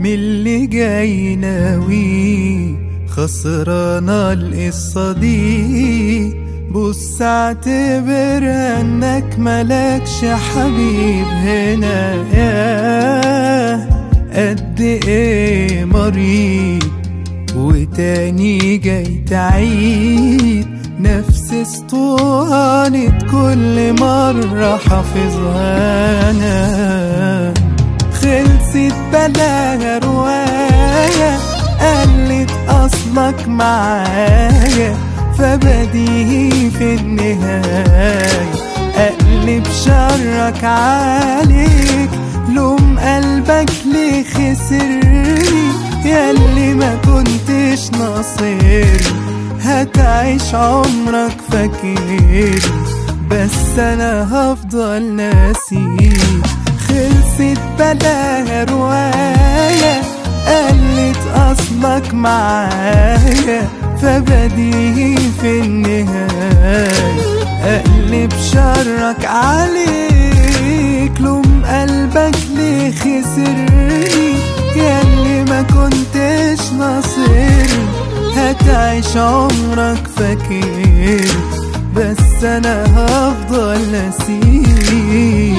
من اللي جاي ناوي خسرانة القصة دي. بص اعتبر انك ملكش حبيب هنا، يا قد ايه مريض وتاني جاي تعيد نفس اسطوانة كل مرة حافظها انا. خلصت بلاها رواية قلت اصلك معايا، فبديهي في النهاية اقلب شرك عليك. لوم قلبك ليه خسرني ياللي ما كنتش ناصرني، هتعيش عمرك فاكرني بس انا هفضل ناسيك. خلصت بلاها رواية قلت اصلك معايا، فبديهي في النهاية اقلب شرك عليك. لوم قلبك ليه خسرني ياللي ما كنتش ناصرني، هتعيش عمرك فاكر بس انا هفضل ناسيك.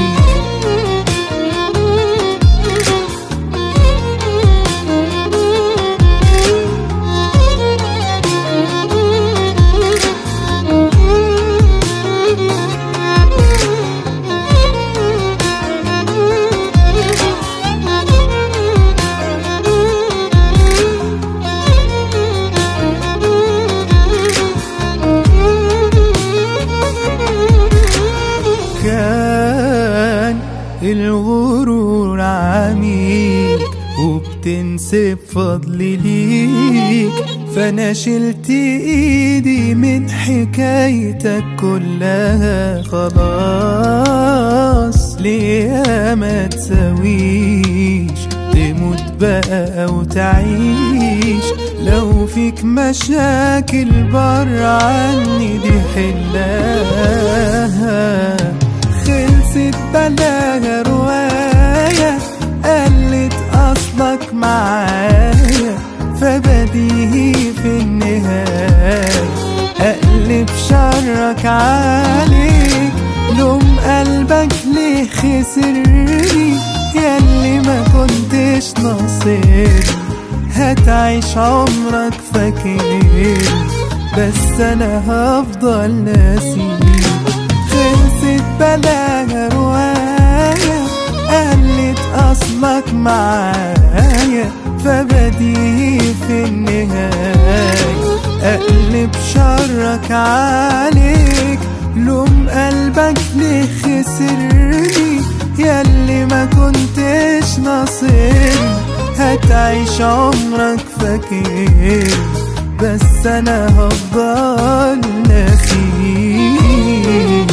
كان الغرور عميق وبتنسب فضلي ليك، فانا شلت ايدي من حكايتك كلها. خلاص ليه ما تسويش تموت بقى او تعيش، لو فيك مشاكل بر عني دي حلها. خلصت بلاها رواية قلت أصلك معايا، فبديهي في النهاية أقلب شرك عليك. لوم قلبك ليه خسرني ياللي ما كنتش ناصرني، هتعيش عمرك فاكرني بس أنا هفضل ناسيك. خلصت بلاها رواية قلت أصلك معايا، فبديهي في النهاية أقلب شرك عليك. لوم قلبك ليه خسرني ياللي ما كنتش ناصرني، هتعيش عمرك فاكر بس أنا هفضل ناسيك.